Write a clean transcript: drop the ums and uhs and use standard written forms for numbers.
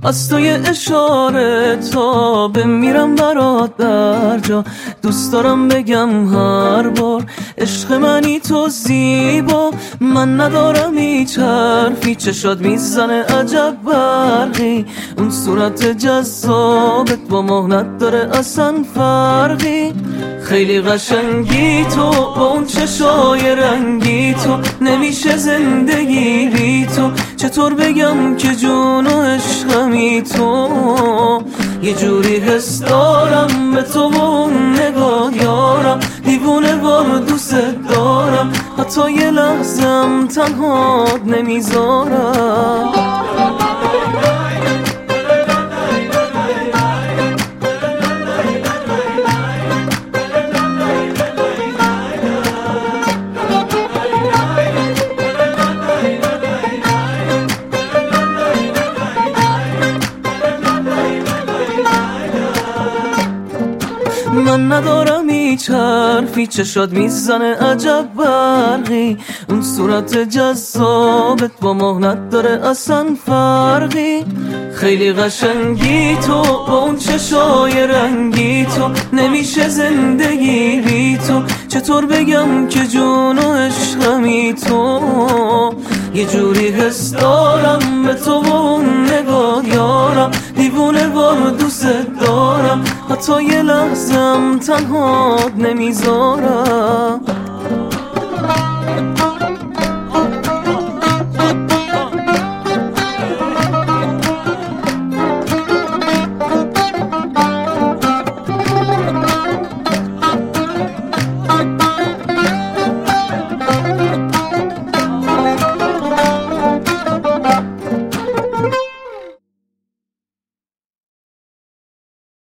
از تو یه اشاره تا بمیرم برات در جا. دوست دارم بگم هر بار عشق منی تو زیبا. من ندارم هیچ حرفی، چشات میزنه عجب برقی. اون صورت جذابت با مهنت داره اصلا فرقی. خیلی قشنگی تو با اون چشای رنگی تو، نمیشه زندگی بی تو. چطور بگم که جون و عشقمی تو. یه جوری حس دارم به تو و اون نگاه یارم، دیوونه وار دوست دارم، حتی یه لحظم تنهات نمیذارم. من ندارم هیچ حرفی، چشات میزنه عجب برقی. اون صورت جذابت با مهنت داره اصلا فرقی. خیلی قشنگی تو با اون چشای رنگی تو، نمیشه زندگی بی تو. چطور بگم که جون و عشقمی تو. یه جوری حس دارم به تو و اون نگاه یارم، دیوونه وار دوست دارم، حتی یه لحظم تنهات نمیذارم.